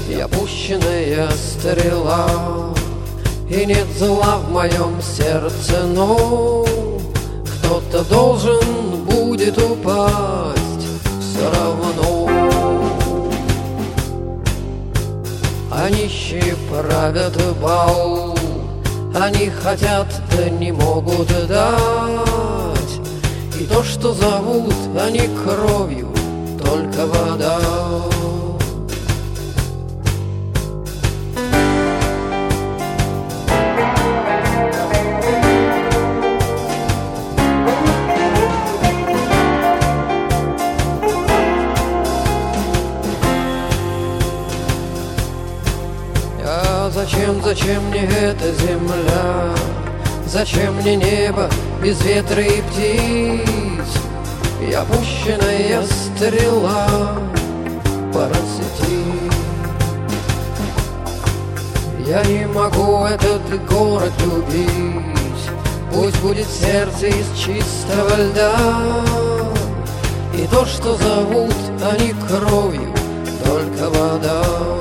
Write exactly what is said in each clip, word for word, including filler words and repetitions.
Я пущенная стрела, и нет зла в моем сердце, но кто-то должен будет упасть все равно. А нищие правят бал, они хотят, да не могут дать. И то, что зовут они кровью, только вода. А зачем, зачем мне эта земля? Зачем мне небо без ветра и птиц? Я пущенная стрела по рассети. Я не могу этот город любить, пусть будет сердце из чистого льда. И то, что зовут они кровью, только вода.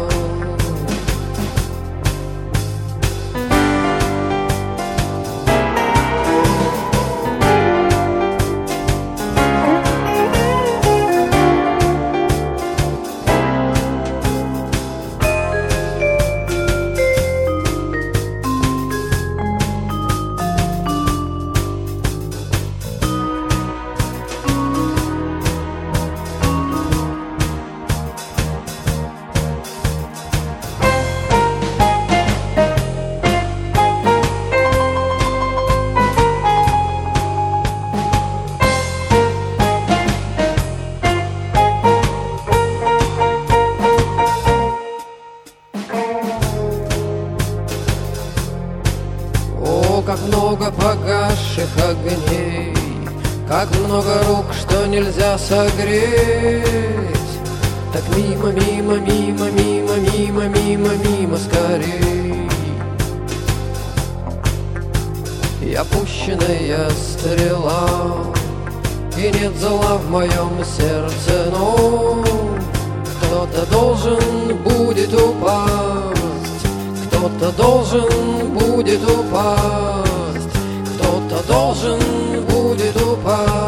Как много погасших огней, как много рук, что нельзя согреть. Так мимо, мимо, мимо, мимо, мимо, мимо, мимо скорей. Я пущенная стрела, и нет зла в моем сердце, но кто-то должен будет упасть, кто-то должен будет упасть, кто-то должен будет упасть.